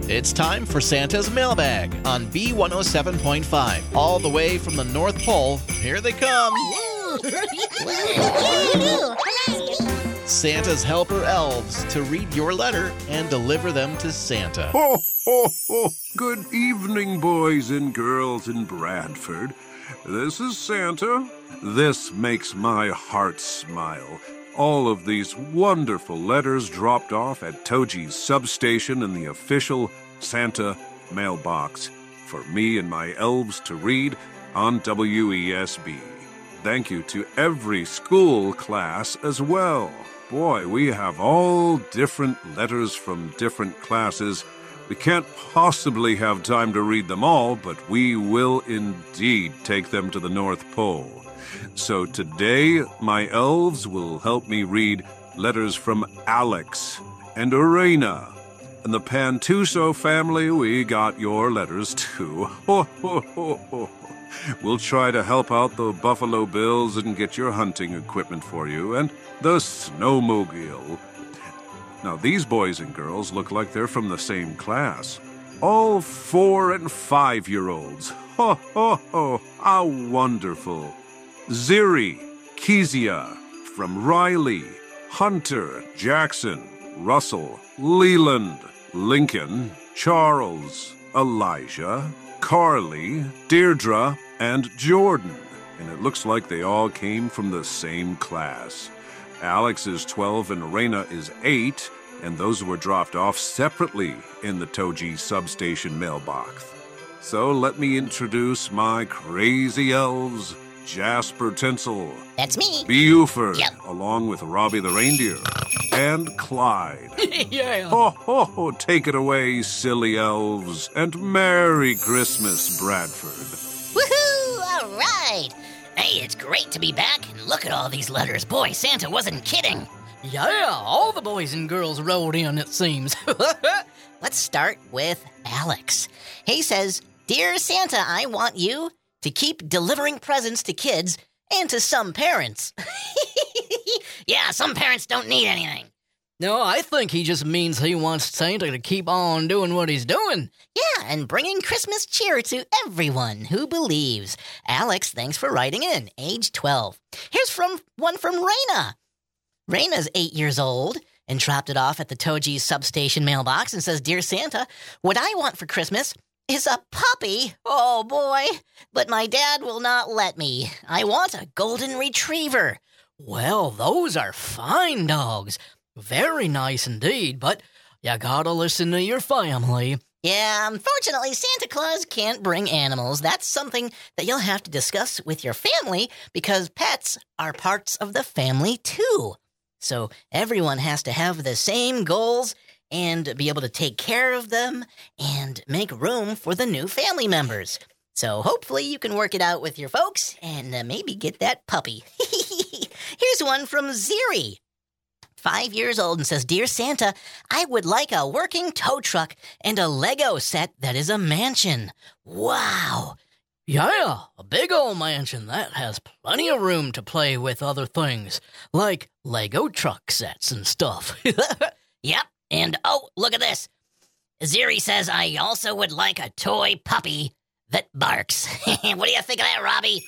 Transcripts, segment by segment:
It's time for Santa's Mailbag on B107.5. All the way from the North Pole, here they come. Santa's helper elves to read your letter and deliver them to Santa. Ho, ho, ho. Good evening, boys and girls in Bradford. This is Santa. This makes my heart smile. All of these wonderful letters dropped off at Toji's substation in the official Santa mailbox for me and my elves to read on WESB. Thank you to every school class as well. Boy, we have all different letters from different classes. We can't possibly have time to read them all, but we will indeed take them to the North Pole. So today, my elves will help me read letters from Alex and Arena. And the Pantuso family, we got your letters too. Ho, ho, ho, ho. We'll try to help out the Buffalo Bills and get your hunting equipment for you, and the snowmobile. Now, these boys and girls look like they're from the same class. All 4- and 5-year-olds. Ho, ho, ho, how wonderful. Ziri, Kezia, from Riley, Hunter, Jackson, Russell, Leland, Lincoln, Charles, Elijah, Carly, Deirdre, and Jordan. And it looks like they all came from the same class. Alex is 12 and Raina is 8, and those were dropped off separately in the Toji substation mailbox. So let me introduce my crazy elves, Jasper Tinsel. That's me. Buford, Yep. along with Robbie the reindeer, and Clyde. Yeah. Ho, ho, ho, take it away, silly elves, and Merry Christmas, Bradford. Woohoo! All right. Hey, it's great to be back, and look at all these letters. Boy, Santa wasn't kidding. Yeah, all the boys and girls rolled in, it seems. Let's start with Alex. He says, Dear Santa, I want you to keep delivering presents to kids and to some parents. Yeah, some parents don't need anything. No, I think he just means he wants Santa to keep on doing what he's doing. Yeah, and bringing Christmas cheer to everyone who believes. Alex, thanks for writing in, age 12. Here's one from Raina. Raina's 8 years old and dropped it off at the Toji substation mailbox and says, Dear Santa, what I want for Christmas is a puppy. Oh, boy. But my dad will not let me. I want a golden retriever. Well, those are fine dogs. Very nice indeed, but you gotta listen to your family. Yeah, unfortunately, Santa Claus can't bring animals. That's something that you'll have to discuss with your family because pets are parts of the family too. So everyone has to have the same goals and be able to take care of them and make room for the new family members. So hopefully you can work it out with your folks and maybe get that puppy. Here's one from Ziri. 5 years old and says, Dear Santa, I would like a working tow truck and a Lego set that is a mansion. Wow. Yeah, a big old mansion that has plenty of room to play with other things, like Lego truck sets and stuff. Yep, and oh, look at this. Ziri says, I also would like a toy puppy that barks. What do you think of that, Robbie?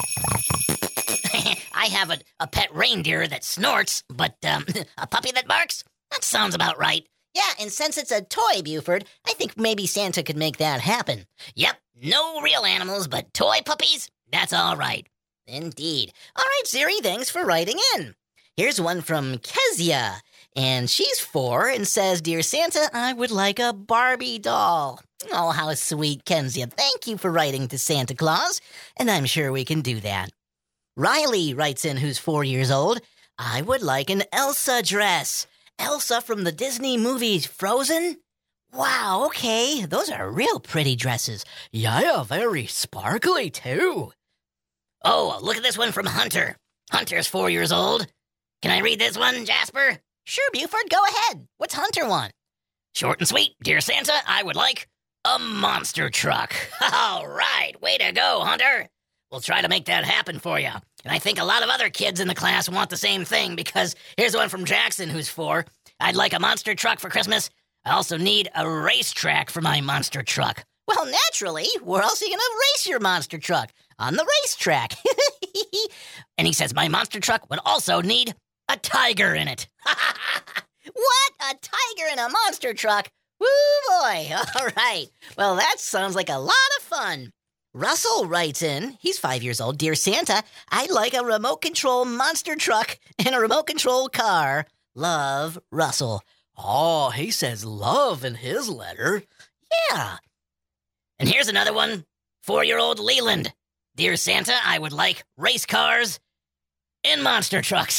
I have a pet reindeer that snorts, but a puppy that barks? That sounds about right. Yeah, and since it's a toy, Buford, I think maybe Santa could make that happen. Yep, no real animals, but toy puppies? That's all right. Indeed. All right, Ziri, thanks for writing in. Here's one from Kezia, and she's 4 and says, Dear Santa, I would like a Barbie doll. Oh, how sweet, Kezia. Thank you for writing to Santa Claus, and I'm sure we can do that. Riley writes in, who's 4 years old, I would like an Elsa dress. Elsa from the Disney movie Frozen? Wow, okay, those are real pretty dresses. Yeah, very sparkly, too. Oh, look at this one from Hunter. Hunter's 4 years old. Can I read this one, Jasper? Sure, Buford, go ahead. What's Hunter want? Short and sweet. Dear Santa, I would like a monster truck. All right, way to go, Hunter. We'll try to make that happen for you. And I think a lot of other kids in the class want the same thing because here's one from Jackson, who's 4. I'd like a monster truck for Christmas, I also need a racetrack for my monster truck. Well, naturally, where else are you going to race your monster truck? On the racetrack. And he says my monster truck would also need a tiger in it. What? A tiger in a monster truck? Woo boy. All right. Well, that sounds like a lot of fun. Russell writes in, he's 5 years old. Dear Santa, I'd like a remote control monster truck and a remote control car. Love, Russell. Oh, he says love in his letter. Yeah. And here's another one. 4-year-old Leland. Dear Santa, I would like race cars and monster trucks.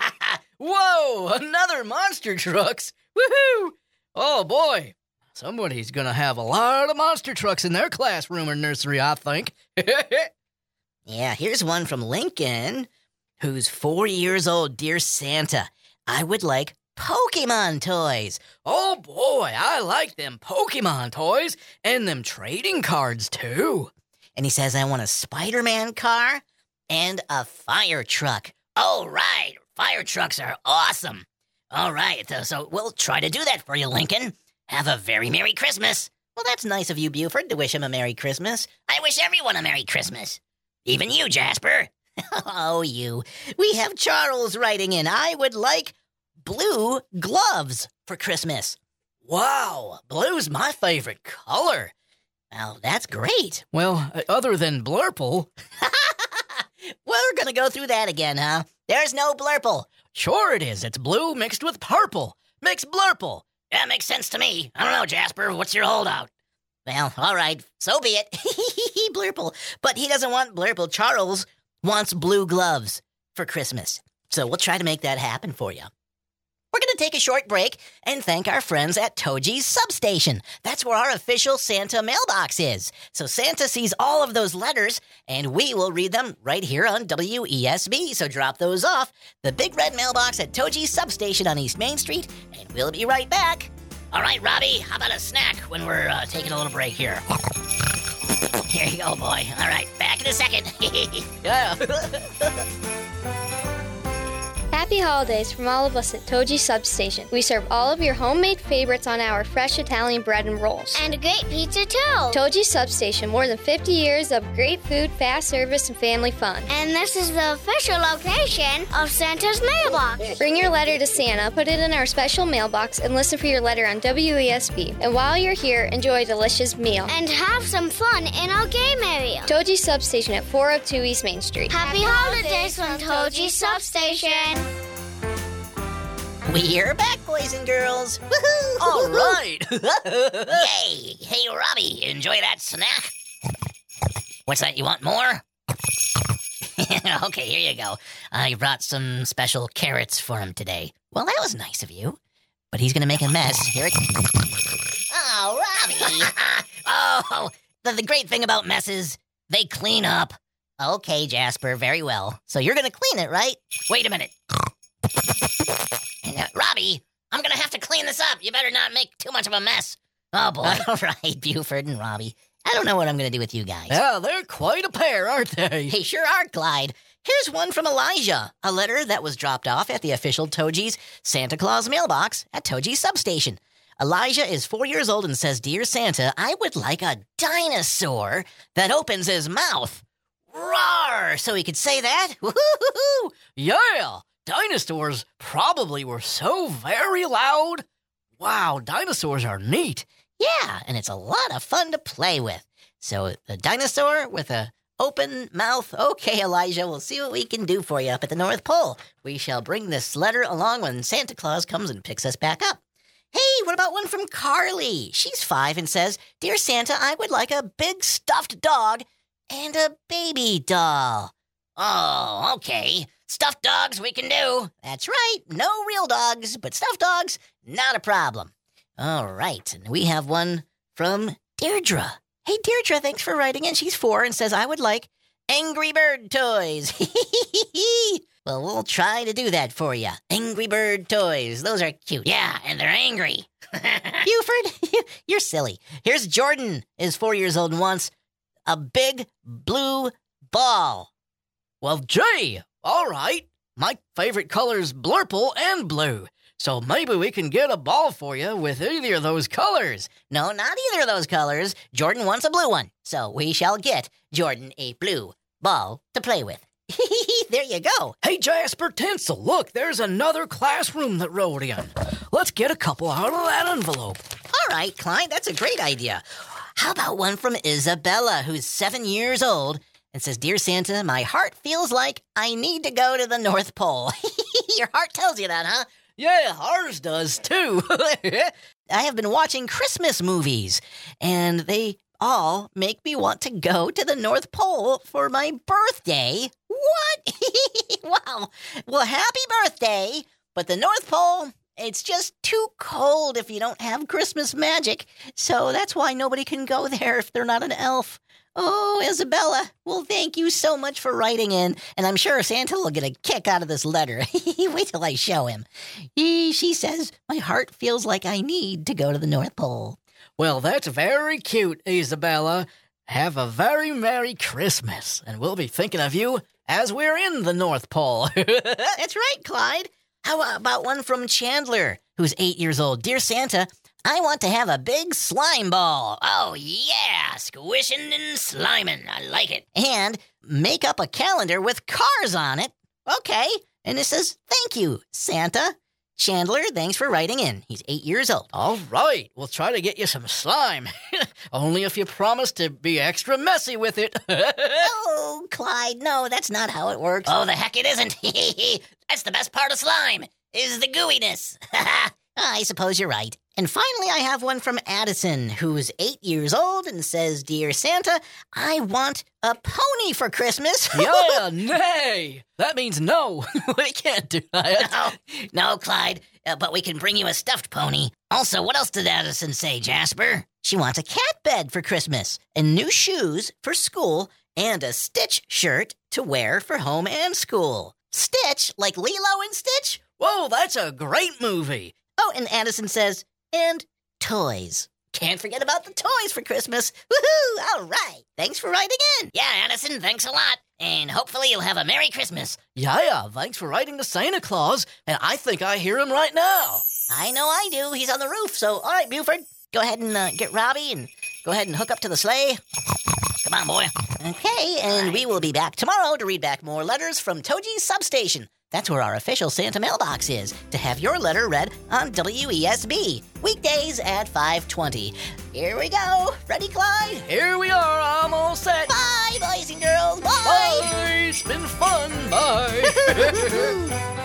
Whoa, another monster trucks. Woohoo! Oh, boy. Somebody's going to have a lot of monster trucks in their classroom or nursery, I think. Yeah, here's one from Lincoln, who's 4 years old. Dear Santa, I would like Pokemon toys. Oh, boy, I like them Pokemon toys and them trading cards, too. And he says, I want a Spider-Man car and a fire truck. Oh, right. Fire trucks are awesome. All right, so we'll try to do that for you, Lincoln. Have a very Merry Christmas. Well, that's nice of you, Buford, to wish him a Merry Christmas. I wish everyone a Merry Christmas. Even you, Jasper. Oh, you. We have Charles writing in. I would like blue gloves for Christmas. Wow, blue's my favorite color. Well, that's great. Well, other than Blurple. We're going to go through that again, huh? There's no Blurple. Sure it is. It's blue mixed with purple. Mix Blurple. That makes sense to me. I don't know, Jasper. What's your holdout? Well, all right. So be it. Blurple. But he doesn't want Blurple. Charles wants blue gloves for Christmas. So we'll try to make that happen for you. We're going to take a short break and thank our friends at Toji's Substation. That's where our official Santa mailbox is. So Santa sees all of those letters, and we will read them right here on WESB. So drop those off. The big red mailbox at Toji's Substation on East Main Street, and we'll be right back. All right, Robbie, how about a snack when we're taking a little break here? Here you go, boy. All right, back in a second. Yeah. Happy holidays from all of us at Toji Substation. We serve all of your homemade favorites on our fresh Italian bread and rolls. And a great pizza, too. Toji Substation, more than 50 years of great food, fast service, and family fun. And this is the official location of Santa's mailbox. Bring your letter to Santa, put it in our special mailbox, and listen for your letter on WESB. And while you're here, enjoy a delicious meal. And have some fun in our game area. Toji Substation at 402 East Main Street. Happy holidays from Toji Substation. We're back, boys and girls. Woohoo! All right. Yay! Hey, Robbie, enjoy that snack? What's that? You want more? Okay, here you go. I brought some special carrots for him today. Well, that was nice of you. But he's gonna make a mess. Here it comes. Oh, Robbie! Oh, the great thing about messes, they clean up. Okay, Jasper, very well. So you're gonna clean it, right? Wait a minute. Robbie, I'm going to have to clean this up. You better not make too much of a mess. Oh, boy. All right, Buford and Robbie. I don't know what I'm going to do with you guys. Yeah, they're quite a pair, aren't they? They sure are, Clyde. Here's one from Elijah, a letter that was dropped off at the official Toji's Santa Claus mailbox at Toji's Substation. Elijah is 4 years old and says, Dear Santa, I would like a dinosaur that opens his mouth. Roar! So he could say that? Woo-hoo-hoo-hoo! Yeah! Dinosaurs probably were so very loud. Wow, dinosaurs are neat. Yeah, and it's a lot of fun to play with. So the dinosaur with a open mouth. Okay, Elijah, we'll see what we can do for you up at the North Pole. We shall bring this letter along when Santa Claus comes and picks us back up. Hey, what about one from Carly? She's 5 and says, Dear Santa, I would like a big stuffed dog and a baby doll. Oh, okay. Stuffed dogs we can do. That's right. No real dogs, but stuffed dogs, not a problem. All right. And we have one from Deirdre. Hey, Deirdre, thanks for writing in. She's 4 and says, I would like Angry Bird toys. Well, we'll try to do that for you. Angry Bird toys. Those are cute. Yeah, and they're angry. Buford, you're silly. Here's Jordan, is 4 years old and wants a big blue ball. Well, gee, all right. My favorite color's Blurple and blue. So maybe we can get a ball for you with either of those colors. No, not either of those colors. Jordan wants a blue one, so we shall get Jordan a blue ball to play with. There you go. Hey, Jasper Tinsel, look, there's another classroom that wrote in. Let's get a couple out of that envelope. All right, Clyde, that's a great idea. How about one from Isabella, who's 7 years old, and says, Dear Santa, my heart feels like I need to go to the North Pole. Your heart tells you that, huh? Yeah, ours does, too. I have been watching Christmas movies, and they all make me want to go to the North Pole for my birthday. What? Wow. Well, happy birthday. But the North Pole, it's just too cold if you don't have Christmas magic. So that's why nobody can go there if they're not an elf. Oh, Isabella, well, thank you so much for writing in, and I'm sure Santa will get a kick out of this letter. Wait till I show him. She says, my heart feels like I need to go to the North Pole. Well, that's very cute, Isabella. Have a very Merry Christmas, and we'll be thinking of you as we're in the North Pole. That's right, Clyde. How about one from Chandler, who's 8 years old? Dear Santa, I want to have a big slime ball. Oh, yeah, squishing and sliming. I like it. And make up a calendar with cars on it. Okay. And it says, thank you, Santa. Chandler, thanks for writing in. He's 8 years old. All right, we'll try to get you some slime. Only if you promise to be extra messy with it. Oh, Clyde, no, that's not how it works. Oh, the heck it isn't. That's the best part of slime, is the gooiness. I suppose you're right. And finally, I have one from Addison, who's 8 years old and says, Dear Santa, I want a pony for Christmas. Yeah, nay. That means no. We can't do that. No, Clyde, but we can bring you a stuffed pony. Also, what else did Addison say, Jasper? She wants a cat bed for Christmas, and new shoes for school, and a Stitch shirt to wear for home and school. Stitch, like Lilo and Stitch? Whoa, that's a great movie. Oh, and Addison says, and toys. Can't forget about the toys for Christmas. Woohoo! All right. Thanks for writing in. Yeah, Addison, thanks a lot. And hopefully you'll have a Merry Christmas. Yeah, thanks for writing to Santa Claus. And I think I hear him right now. I know I do. He's on the roof. So, all right, Buford, go ahead and get Robbie and go ahead and hook up to the sleigh. Come on, boy. Okay, and we will be back tomorrow to read back more letters from Toji's Substation. That's where our official Santa mailbox is, to have your letter read on WESB, weekdays at 5:20. Here we go. Ready, Clyde? Here we are. I'm all set. Bye, boys and girls. Bye. Bye. It's been fun. Bye.